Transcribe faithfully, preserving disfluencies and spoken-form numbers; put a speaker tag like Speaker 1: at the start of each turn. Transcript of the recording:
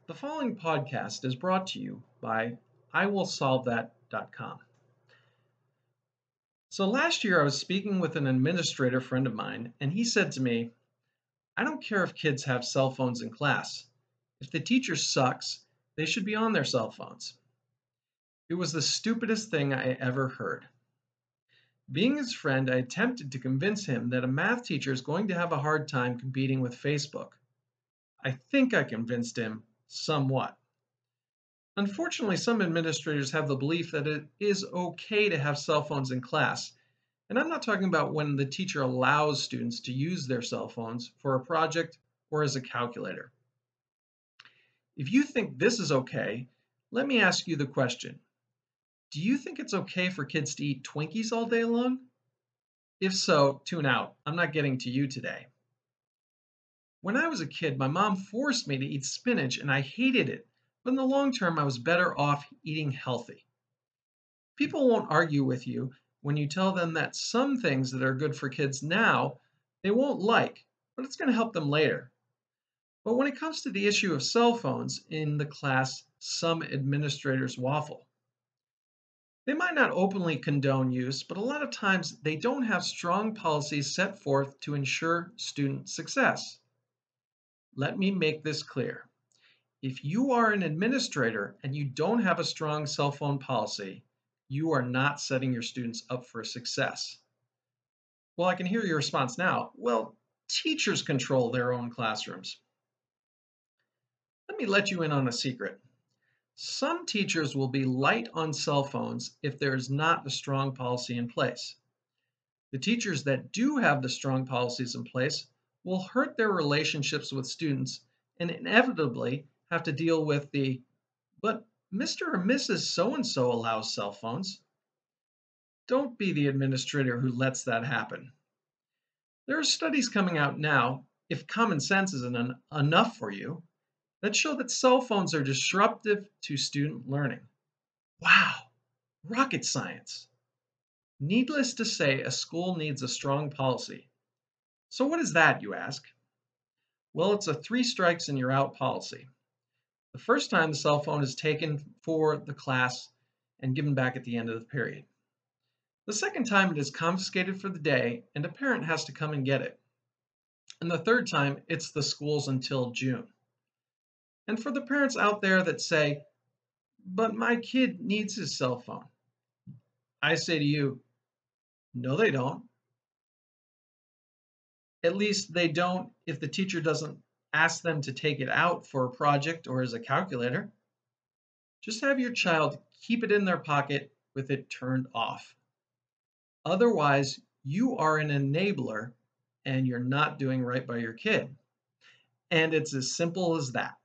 Speaker 1: The following podcast is brought to you by I will solve that dot com. So last year I was speaking with an administrator friend of mine, and he said to me, I don't care if kids have cell phones in class. If the teacher sucks, they should be on their cell phones. It was the stupidest thing I ever heard. Being his friend, I attempted to convince him that a math teacher is going to have a hard time competing with Facebook. I think I convinced him somewhat. Unfortunately, some administrators have the belief that it is okay to have cell phones in class. And I'm not talking about when the teacher allows students to use their cell phones for a project or as a calculator. If you think this is okay, let me ask you the question. Do you think it's okay for kids to eat Twinkies all day long? If so, tune out. I'm not getting to you today. When I was a kid, my mom forced me to eat spinach and I hated it. But in the long term, I was better off eating healthy. People won't argue with you when you tell them that some things that are good for kids now, they won't like, but it's going to help them later. But when it comes to the issue of cell phones in the class, some administrators waffle. They might not openly condone use, but a lot of times they don't have strong policies set forth to ensure student success. Let me make this clear. If you are an administrator and you don't have a strong cell phone policy, you are not setting your students up for success. Well, I can hear your response now. Well, teachers control their own classrooms. Let me let you in on a secret. Some teachers will be light on cell phones if there is not a strong policy in place. The teachers that do have the strong policies in place will hurt their relationships with students and inevitably have to deal with the, but Mister or Missus So and so allows cell phones. Don't be the administrator who lets that happen. There are studies coming out now, if common sense isn't en- enough for you, that show that cell phones are disruptive to student learning. Wow, rocket science. Needless to say, a school needs a strong policy. So, what is that, you ask? Well, it's a three strikes and you're out policy. The first time the cell phone is taken for the class and given back at the end of the period. The second time it is confiscated for the day and a parent has to come and get it. And the third time it's the school's until June. And for the parents out there that say, but my kid needs his cell phone, I say to you, no, they don't. At least they don't if the teacher doesn't ask them to take it out for a project or as a calculator. Just have your child keep it in their pocket with it turned off. Otherwise, you are an enabler and you're not doing right by your kid. And it's as simple as that.